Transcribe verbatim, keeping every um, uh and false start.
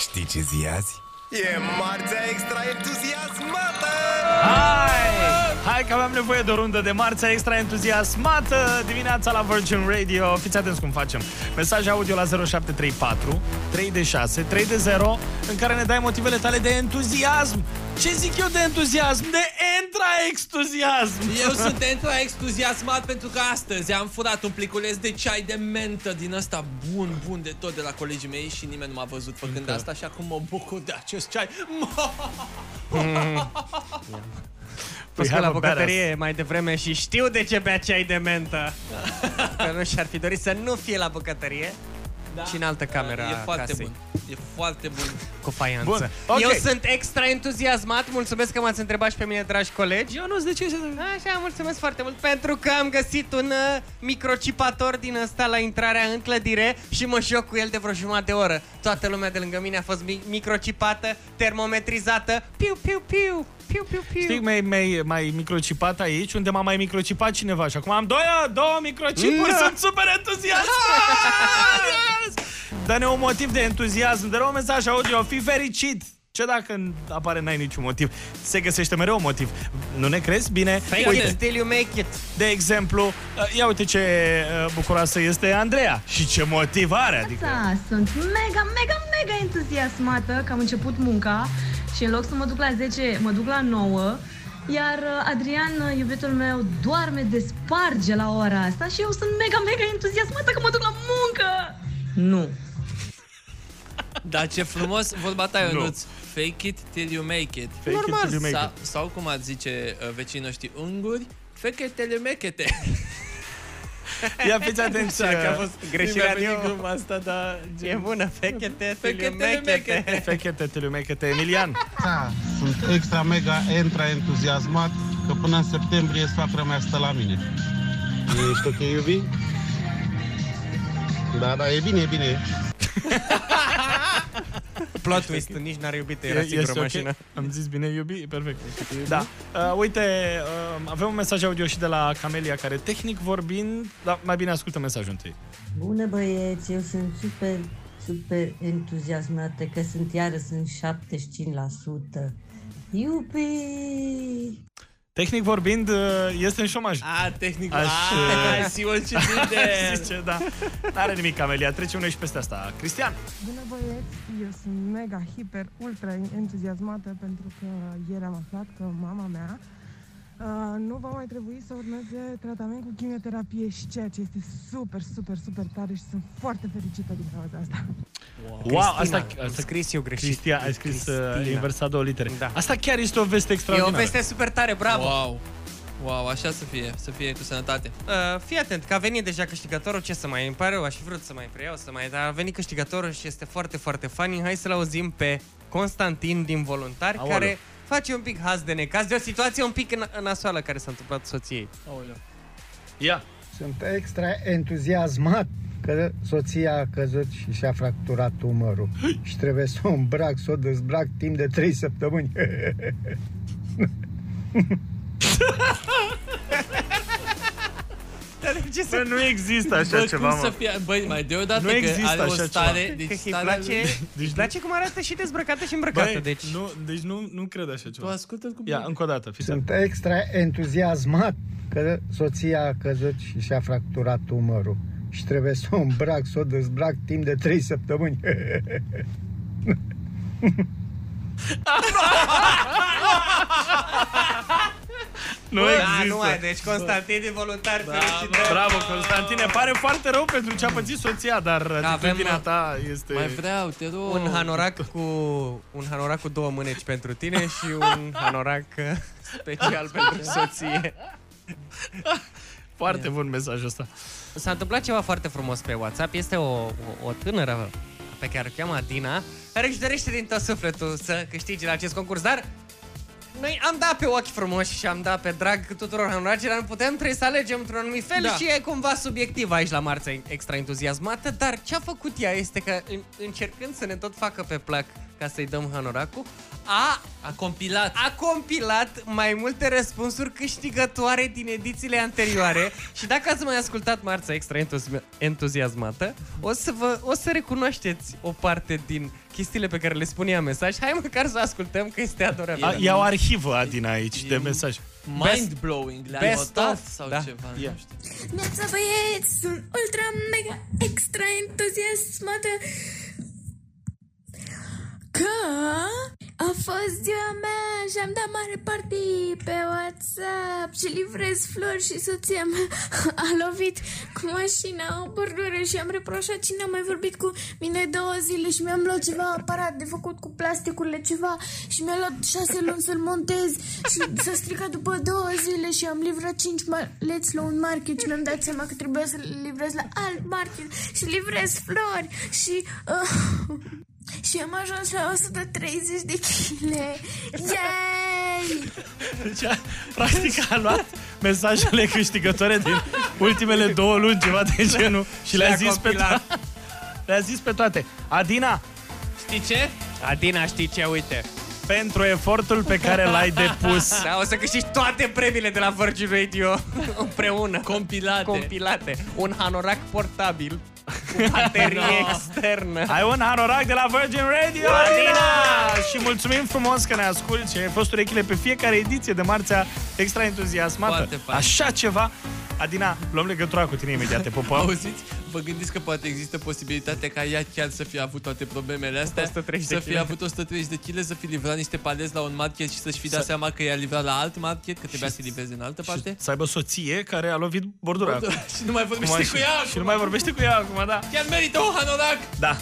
Știi ce zi azi? E marțea extra entuziasmată! Hai! Hai că avem nevoie de o rundă de marțea extra entuziasmată dimineața la Virgin Radio. Fiți atenți cum facem. Mesaj audio la zero șapte trei patru trei șase trei zero în care ne dai motivele tale de entuziasm. Ce zic eu de entuziasm? De entra-extuziasm. Eu sunt entra-extuziasmat pentru că astăzi am furat un pliculeț de ceai de mentă din ăsta bun, bun de tot de la colegii mei și nimeni nu m-a văzut făcând Încă. asta, așa cum mă bucur de acest ceai. Mm. Păi la bucătărie mai devreme și știu de ce bea ceai de mentă. Că nu și-ar fi dorit să nu fie la bucătărie. Da. Și în altă cameră E foarte casei. bun. E foarte bun. Cu faianță. Bun. Okay. Eu sunt extra entuziasmat. Mulțumesc că m-ați întrebat și pe mine, dragi colegi. Eu nu-ți de ce să... Așa, mulțumesc foarte mult pentru că am găsit un uh, microcipator din ăsta la intrarea în clădire și mă joc cu el de vreo jumătate de oră. Toată lumea de lângă mine a fost mi- microcipată, termometrizată. Piu, piu, piu. Piu, piu, piu. Știi, mai, mai, mai microcipat aici, unde m-a mai microcipat cineva. Și acum am două, două microcipuri, mm. sunt super entuziasmat! Yes! Dă-ne un motiv de entuziasm, dă-ne un mesaj audio, fii fericit! Ce dacă apare n-ai niciun motiv? Se găsește mereu un motiv. Nu ne crezi? Bine. Fake uite. It till you make it. De exemplu, ia uite ce bucuroasă este Andreea și ce motiv are. Adică... Da, sunt mega, mega, mega entuziasmată că am început munca și în loc să mă duc la zece, mă duc la nouă. Iar Adrian, iubitul meu, doarme de sparge la ora asta și eu sunt mega, mega entuziasmată că mă duc la muncă. Nu. Dar ce frumos vorba ta, Ionuț. Fake it till you make it. Fake Normal. It till you make Sa- it. Sau cum ar zice uh, vecinii noștri unguri, fake it till you make it. Ia fiți atenți că a fost greșirea din gluma asta, dar e bună. Fake it till Fake you it till you make make it. it. Fake it till you make it. Emilian. Da, sunt extra mega entra entuziasmat că până în septembrie soacra mea stă la mine. Ești ok, iubi? Da, da, e bine, e bine. Plot twist, nici n-ar iubit, era sigur o mașină. Okay. Am zis bine, iubi? Perfect. Da. Uh, uite, uh, avem un mesaj audio și de la Camelia, care tehnic vorbind, dar mai bine ascultă mesajul întâi. Bună băieți, eu sunt super, super entuziasmată că sunt iară, sunt șaptezeci și cinci la sută. Iubi! Tehnic vorbind, este în șomaj. A, tehnic. Aș, Ai, Simon, ce zice? Zice, da. N-are nimic, Camelia. Trecem noi și peste asta. Cristian. Bună băieți, eu sunt mega, hiper, ultra entuziasmată pentru că ieri am aflat că mama mea uh, nu va mai trebui să urmeze tratament cu chimioterapie și ceea ce este super, super, super tare și sunt foarte fericită din cauza asta. Wow, wow, asta, asta am scris eu greșit. Cristian, ai scris uh, inversat două litere. Da. Asta chiar este o veste extraordinară. E o veste super tare, bravo. Wow. Wow, așa să fie, să fie cu sănătate. Uh, fii atent, că a venit deja câștigătorul, ce să mai îmi pare rău, aș fi vrut să mai preiau, să mai, dar a venit câștigătorul și este foarte, foarte funny. Hai să-l auzim pe Constantin din Voluntari, Aoleu. care face un pic haz de necaz, de o situație un pic nasoală care s-a întâmplat soției. Aoleu. Ia. Sunt extra entuziasmat că soția a căzut și și-a fracturat umărul și trebuie să o îmbrac, să o dezbrac timp de trei săptămâni. Ce să... Bă, nu există așa Bă, ceva, cum mă. să fie? Băi, mai deodată Nu că există are o așa stare, ceva. deci Că îi starea place, lui... deci îi place cum arată și dezbrăcată și îmbrăcată. Băi, deci nu, deci nu, nu cred așa ceva. Tu ascultă-l cu Ia, încă o dată. Fiți Sunt extra entuziasmat că soția a căzut și și-a fracturat umărul și trebuie să o îmbrac, să o dezbrac timp de trei săptămâni. Nu Bă, există. Da, nu ai, deci Constantin din Voluntari, Da, fericit. Bravo, Constantine. Pare foarte rău pentru ce a pățit soția, dar atitudinea ta este... Mai vreau, te rog. Un hanorac cu un hanorac cu două mâneci pentru tine și un hanorac special pentru soție. Foarte bun mesajul ăsta. S-a întâmplat ceva foarte frumos pe WhatsApp. Este o, o, o tânără pe care o cheamă Adina, care își dorește din tot sufletul să câștige la acest concurs, dar noi am dat pe ochi frumoși și am dat pe drag tuturor hanoracilor, nu putem, trebuie să alegem într-un anumit fel, da. Și e cumva subiectiv aici la Marța Extra Entuziasmată, dar ce a făcut ea este că în, încercând să ne tot facă pe plac ca să-i dăm hanoracul, a, a compilat a compilat mai multe răspunsuri câștigătoare din edițiile anterioare și dacă ați mai ascultat Marța Extra Entuzi- Entuziasmată, o să, vă, o să recunoașteți o parte din chestiile pe care le spunea în mesaj. Hai măcar să ascultăm, că este adorabil. A, e o arhivă, Adina, aici, de mesaj. Mind-blowing, le-a best notat of, sau da. ceva, Yeah. nu știu. Neața băieți, sunt ultra mega extra entuziasmată că a fost ziua mea și am dat mare party pe WhatsApp și livrez flori și soția mea a lovit cu mașina o bordură și am reproșat cine a mai vorbit cu mine două zile și mi-am luat ceva aparat de făcut cu plasticurile ceva și mi-a luat șase luni să-l montez și s-a stricat după două zile și am livrat cinci maleți la un market și mi-am dat seama că trebuia să livrez la alt market și livrez flori și... Uh, și am ajuns la o sută treizeci de kilograme. Yay! Deci, a, practic, a luat mesajele câștigătoare din ultimele două luni, ceva de genul, și le-a zis pe toate. Le-a zis pe toate. Adina, Știi ce? Adina, știi ce? Uite. pentru efortul pe care l-ai depus. Da, o să câștigi toate premiile de la Virgin Radio împreună. Compilate. Compilate. Un hanorac portabil cu baterie No. externă. Ai un hanorac de la Virgin Radio, Adina! Și mulțumim frumos că ne asculti și ai fost urechile pe fiecare ediție de Marțea Extra Entuziasmată. Foarte fain. Așa ceva. Adina, luăm legătura cu tine imediat, te pupăm. Auziți? Vă gândiți că poate există posibilitatea ca ea chiar să fie avut toate problemele astea? o sută treizeci de Să fie kg. avut o sută treizeci de kilograme, să fi livrat niște paleți la un market și să-și fi dat Să- seama că i-a livrat la alt market, că trebuia să livreze în altă parte? Să aibă soție care a lovit bordura. Și nu mai vorbește cu ea Și nu mai vorbește cu ea acum, da. Chiar merită un hanorac! Da.